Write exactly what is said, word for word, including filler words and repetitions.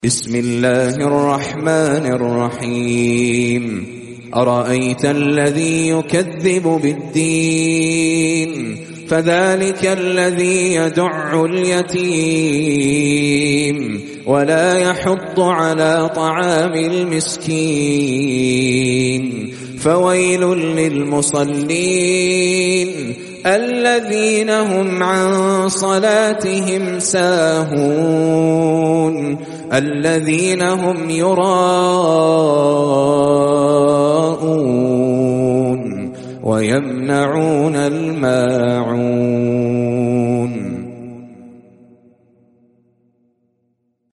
بسم الله الرحمن الرحيم أرأيت الذي يكذب بالدين فذلك الذي يدع اليتيم ولا يحض على طعام المسكين فويل للمصلين الذين هم عن صلاتهم ساهون الذين هم يراءون ويمنعون